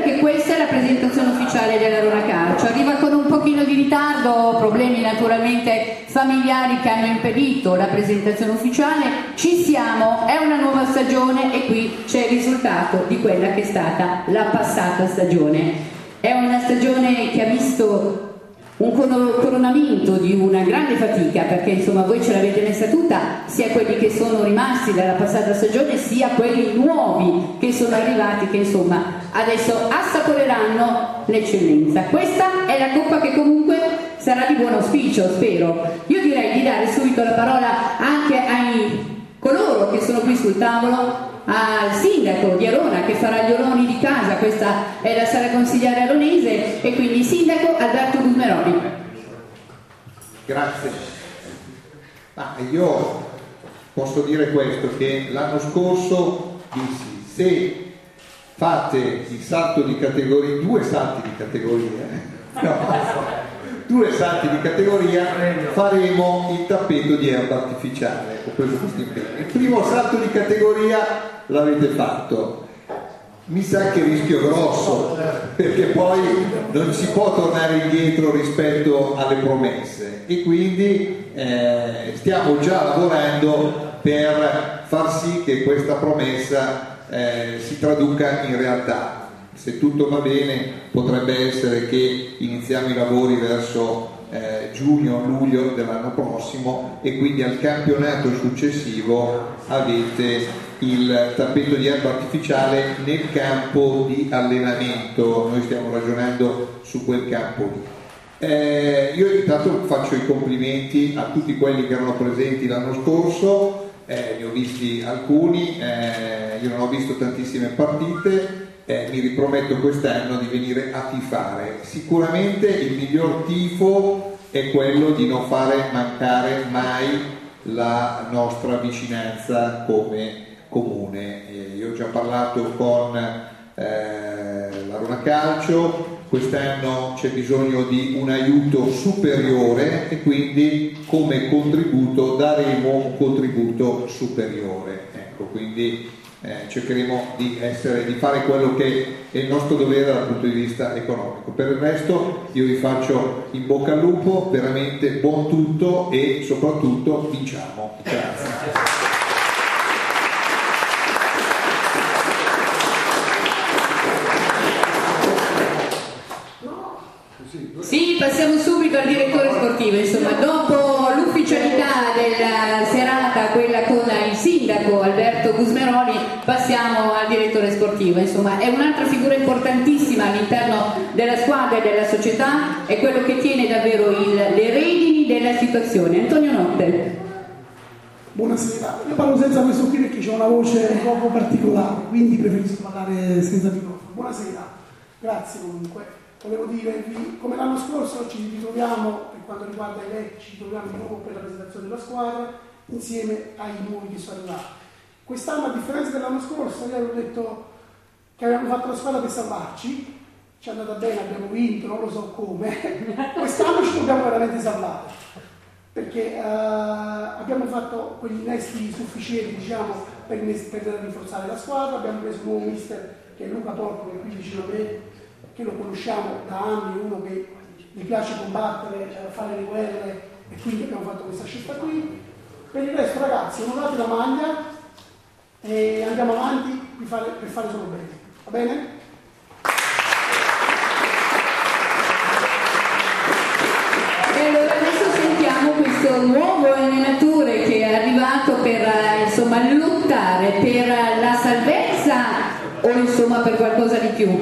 perché questa è la presentazione ufficiale dell'Arona Calcio. Arriva con un pochino di ritardo, problemi naturalmente familiari che hanno impedito la presentazione ufficiale. Ci siamo, è una nuova stagione e qui c'è il risultato di quella che è stata la passata stagione. È una stagione che ha visto un coronamento di una grande fatica, perché insomma voi ce l'avete messa tutta, sia quelli che sono rimasti dalla passata stagione sia quelli nuovi che sono arrivati, che insomma adesso assaporeranno l'eccellenza. Questa è la coppa che comunque sarà di buon auspicio, spero. Io direi di dare subito la parola anche ai coloro che sono qui sul tavolo, al sindaco di Arona che farà gli onori di casa. Questa è la sala consigliare aronese e quindi sindaco Alberto Gusmeroli. Grazie. Io posso dire questo, che l'anno scorso dissi: se fate il salto di categoria, due salti di categoria, faremo il tappeto di erba artificiale. Ho preso questo impegno. Il primo salto di categoria l'avete fatto. Mi sa che rischio grosso, perché poi non si può tornare indietro rispetto alle promesse, e quindi stiamo già lavorando per far sì che questa promessa si traduca in realtà. Se tutto va bene potrebbe essere che iniziamo i lavori verso giugno-luglio dell'anno prossimo, e quindi al campionato successivo avete il tappeto di erba artificiale nel campo di allenamento. Noi stiamo ragionando su quel campo lì. Io intanto faccio i complimenti a tutti quelli che erano presenti l'anno scorso, ne ho visti alcuni, io non ho visto tantissime partite. Mi riprometto quest'anno di venire a tifare. Sicuramente il miglior tifo è quello di non fare mancare mai la nostra vicinanza come comune. Io ho già parlato con l'Arona Calcio, quest'anno c'è bisogno di un aiuto superiore e quindi come contributo daremo un contributo superiore. Ecco, quindi cercheremo di fare quello che è il nostro dovere dal punto di vista economico. Per il resto io vi faccio in bocca al lupo, veramente buon tutto e soprattutto vinciamo. Grazie. Sì, passiamo subito al direttore sportivo. Insomma, dopo l'ufficialità della serata, quella con il sindaco Alberto Gusmeroli, passiamo al direttore sportivo. Insomma, è un'altra figura importantissima all'interno della squadra e della società, è quello che tiene davvero le redini della situazione. Antonio Notte. Buonasera, io parlo senza questo qui perché ho una voce un poco particolare, quindi preferisco parlare senza microfono. Buonasera, grazie comunque. Volevo dirvi, come l'anno scorso ci ritroviamo, per quanto riguarda i vecchi, ci troviamo di nuovo per la presentazione della squadra, insieme ai nuovi che sono arrivati. Quest'anno, a differenza dell'anno scorso, io avevo detto che avevamo fatto la squadra per salvarci, ci è andata bene, abbiamo vinto, non lo so come, quest'anno ci dobbiamo veramente salvare, perché abbiamo fatto quegli innesti sufficienti, diciamo, per rinforzare la squadra. Abbiamo preso un nuovo mister che è Luca Porco, che è qui vicino a me, che lo conosciamo da anni, uno che gli piace combattere, fare le guerre, e quindi abbiamo fatto questa scelta qui. Per il resto, ragazzi, onorate la maglia e andiamo avanti per fare solo bene, va bene? E allora adesso sentiamo questo nuovo allenatore che è arrivato per insomma lottare per la salvezza o insomma per qualcosa di più.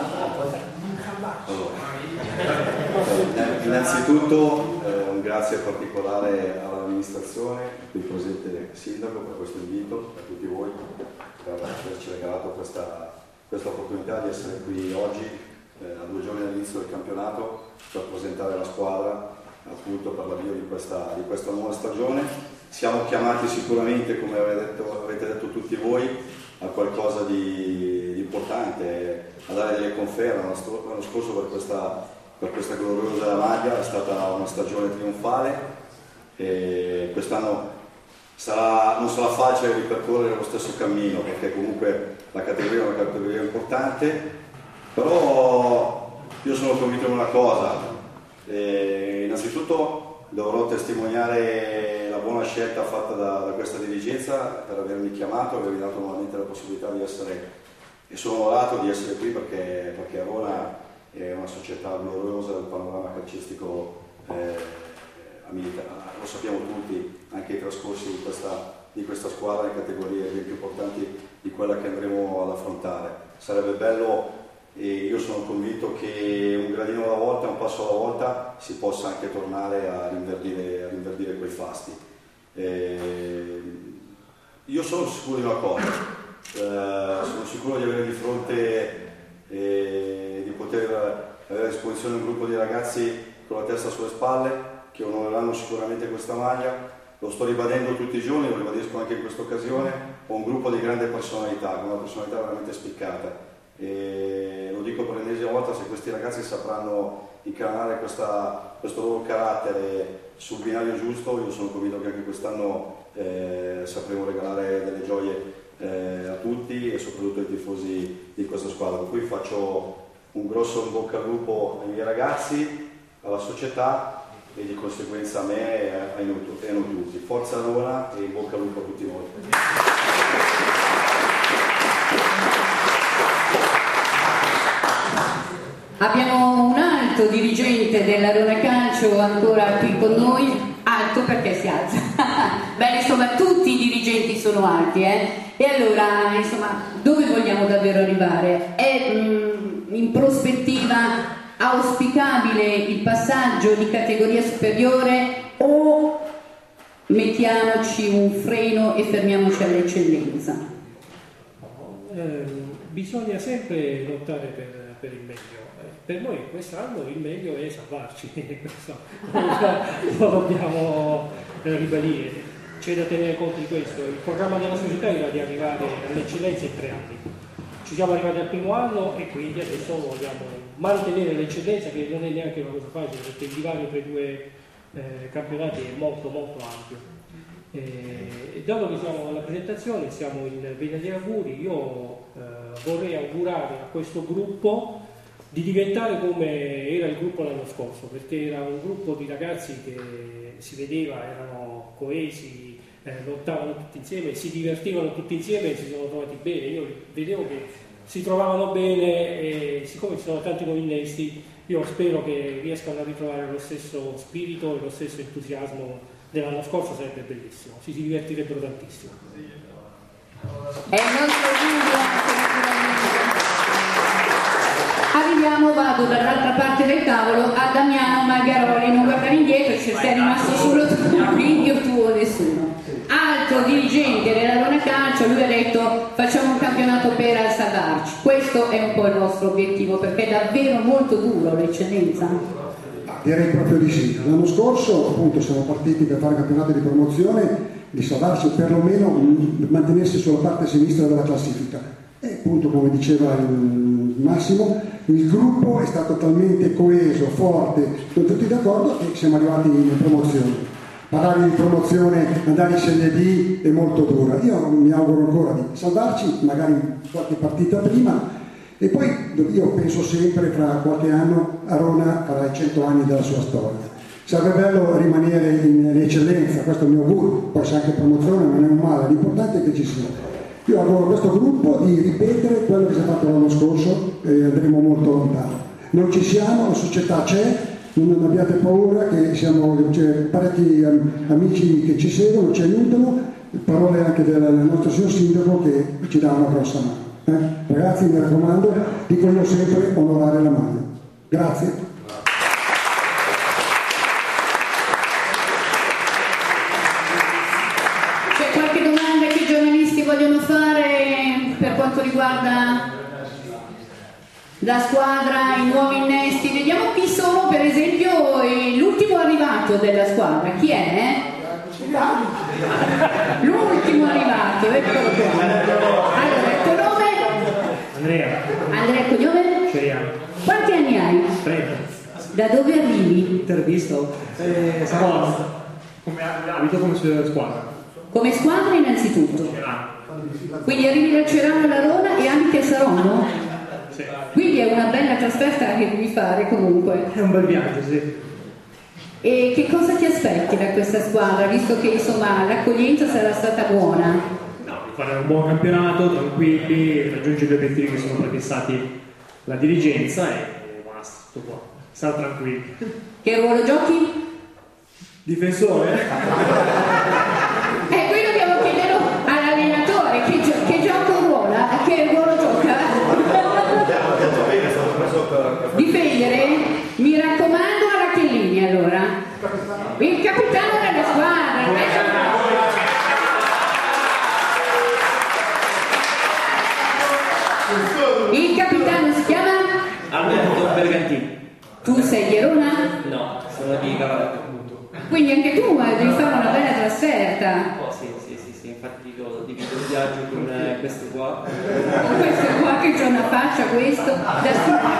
Innanzitutto un grazie particolare all'amministrazione, qui presente sindaco, per questo invito, a tutti voi per averci regalato questa opportunità di essere qui oggi a 2 giorni dall'inizio del campionato per presentare la squadra appunto per l'avvio di questa nuova stagione. Siamo chiamati sicuramente, come avete detto tutti voi, a qualcosa di importante, a dare delle conferme. L'anno scorso per questa gloriosa maglia è stata una stagione trionfale e quest'anno non sarà facile ripercorrere lo stesso cammino, perché comunque la categoria è una categoria importante Però io sono convinto di una cosa, innanzitutto dovrò testimoniare la buona scelta fatta da questa dirigenza per avermi chiamato, avermi dato nuovamente la possibilità di essere, e sono onorato di essere qui perché Arona è una società gloriosa del panorama calcistico lo sappiamo tutti, anche i trascorsi di questa squadra in categorie ben più importanti di quella che andremo ad affrontare. Sarebbe bello, e io sono convinto che un gradino alla volta, un passo alla volta, si possa anche tornare a rinverdire quei fasti. Io sono sicuro di una cosa, sono sicuro di avere di fronte di poter avere a disposizione un gruppo di ragazzi con la testa sulle spalle che onoreranno sicuramente questa maglia. Lo sto ribadendo tutti i giorni, lo ribadisco anche in questa occasione. Ho un gruppo di grande personalità, con una personalità veramente spiccata, e lo dico per l'ennesima volta: se questi ragazzi sapranno incarnare questo loro carattere sul binario giusto, io sono convinto che anche quest'anno sapremo regalare delle gioie a tutti e soprattutto ai tifosi di questa squadra. Per cui faccio un grosso in bocca al lupo ai miei ragazzi, alla società e di conseguenza a me e a noi tutti. Forza Arona e in bocca al lupo a tutti noi. Abbiamo un alto dirigente dell'Arona Calcio ancora qui con noi, alto perché si alza. Beh, insomma, tutti i dirigenti sono alti, E allora, insomma, dove vogliamo davvero arrivare? È in prospettiva auspicabile il passaggio di categoria superiore o mettiamoci un freno e fermiamoci all'eccellenza? Bisogna sempre lottare per il meglio. Per noi quest'anno il meglio è salvarci, questo lo dobbiamo ribadire. C'è da tenere conto di questo. Il programma della società era di arrivare all'eccellenza in 3 anni. Ci siamo arrivati al primo anno e quindi adesso vogliamo mantenere l'eccellenza, che non è neanche una cosa facile perché il divario tra i due campionati è molto molto ampio. E dato che siamo alla presentazione, siamo in vena di auguri, io vorrei augurare a questo gruppo di diventare come era il gruppo l'anno scorso, perché era un gruppo di ragazzi che si vedeva, erano coesi, lottavano tutti insieme, si divertivano tutti insieme e si sono trovati bene. Io vedevo che si trovavano bene e siccome ci sono tanti nuovi innesti, io spero che riescano a ritrovare lo stesso spirito e lo stesso entusiasmo dell'anno scorso. Sarebbe bellissimo, si divertirebbero tantissimo. È il nostro augurio. Arriviamo, vado dall'altra parte del tavolo a Damiano Margaroli, non guardare indietro, se sei rimasto solo tu, quindi io tu o nessuno. Altro dirigente dell'Arona Calcio, lui ha detto facciamo un campionato per salvarci. Questo è un po' il nostro obiettivo, perché è davvero molto duro l'eccellenza. Direi proprio di sì. L'anno scorso appunto siamo partiti per fare campionato di promozione, di salvarsi o perlomeno mantenersi sulla parte sinistra della classifica. E appunto, come diceva il Massimo, il gruppo è stato talmente coeso, forte, sono tutti d'accordo che siamo arrivati in promozione. Parlare di promozione, andare in Serie D è molto dura. Io mi auguro ancora di salvarci, magari qualche partita prima, e poi io penso sempre fra qualche anno Arona farà i 100 anni della sua storia. Sarebbe bello rimanere in eccellenza, questo è il mio augurio, poi se anche promozione non è un male, l'importante è che ci sia. Io auguro a questo gruppo di ripetere quello che si è fatto l'anno scorso e andremo molto lontano. Noi ci siamo, la società c'è, non abbiate paura, che c'è parecchi amici che ci seguono, ci aiutano, parole anche del nostro signor Sindaco che ci dà una grossa mano. Ragazzi, mi raccomando, dico io sempre, onorare la mano. Grazie. Vogliono fare per quanto riguarda la squadra, i nuovi innesti? Vediamo chi sono, per esempio l'ultimo arrivato della squadra. Chi è? L'ultimo arrivato, eccolo qua. Allora, il tuo nome? Andrea, cognome? Ceriano. Quanti anni hai? 30. Da dove arrivi? Intervisto? Sarò abito come squadra. Come squadra innanzitutto. Quindi arrivi da Cerano alla Rona e abiti a Saronno? Sì. Quindi è una trasferta che devi fare comunque. È un bel viaggio, sì. E che cosa ti aspetti da questa squadra, visto che insomma l'accoglienza sarà stata buona? No, di fare un buon campionato, tranquilli, raggiungere gli obiettivi che sono prefissati la dirigenza e basta, tutto qua. Stare tranquilli. Che ruolo giochi? Difensore? Qui dobbiamo chiederlo all'allenatore, che gioco ruola, che ruolo gioca? Difendere? Mi raccomando alla Chiellini allora. Il capitano della squadra. Il capitano si chiama? Alberto Bergantini. Tu sei di Verona? No, sono di Cavalletto. Quindi anche tu devi fare una bella trasferta. Oh, sì, infatti divido il viaggio con questo qua. Questo qua che c'ha una faccia, questo, da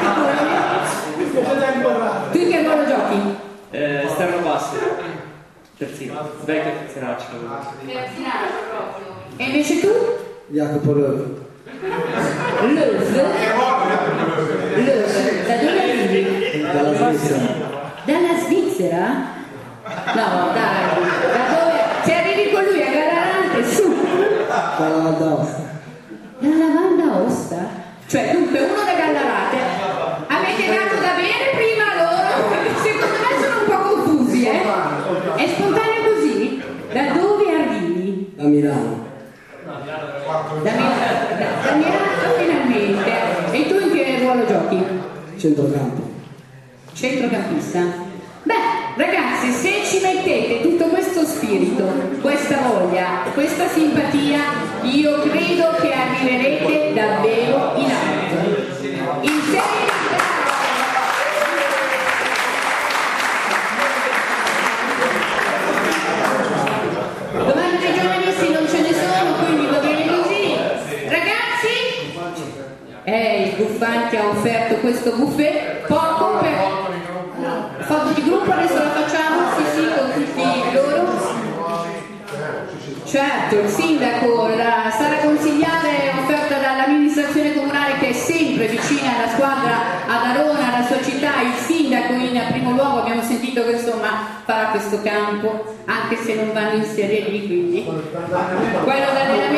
tu in che ruolo giochi? Esterno basso. Terzino. Vecchio terzinaccio. Terzinaggio proprio. E invece tu? Jacopo Löw. Löw? Da dove arrivi? Dalla Svizzera. Dalla Svizzera? No, dai, da dove? Se arrivi con lui a Gallarate, su! Dalla Val d'Aosta. Dalla Val d'Aosta? Cioè, dunque, uno da Gallarate. Avete dato da bere prima loro? Secondo me sono un po' confusi, eh? È spontaneo così? Da dove arrivi? Da Milano. Da Milano finalmente. E tu in che ruolo giochi? Centrocampo. Centrocampista. Beh, ragazzi, se ci mettete tutto questo spirito, questa voglia, questa simpatia, io credo che arriverete davvero in alto. In Serie A. Domande dei giornalisti non ce ne sono, quindi va bene così. Ragazzi, il Buffanti ha offerto questo buffet, poco per... Foto di gruppo, adesso la facciamo, sì, con tutti loro. Certo, il sindaco, la sala consigliare offerta dall'amministrazione comunale che è sempre vicina alla squadra ad Arona, alla sua città. Il sindaco in primo luogo abbiamo sentito che insomma farà questo campo, anche se non vanno in Serie D, quindi quello d'allenamento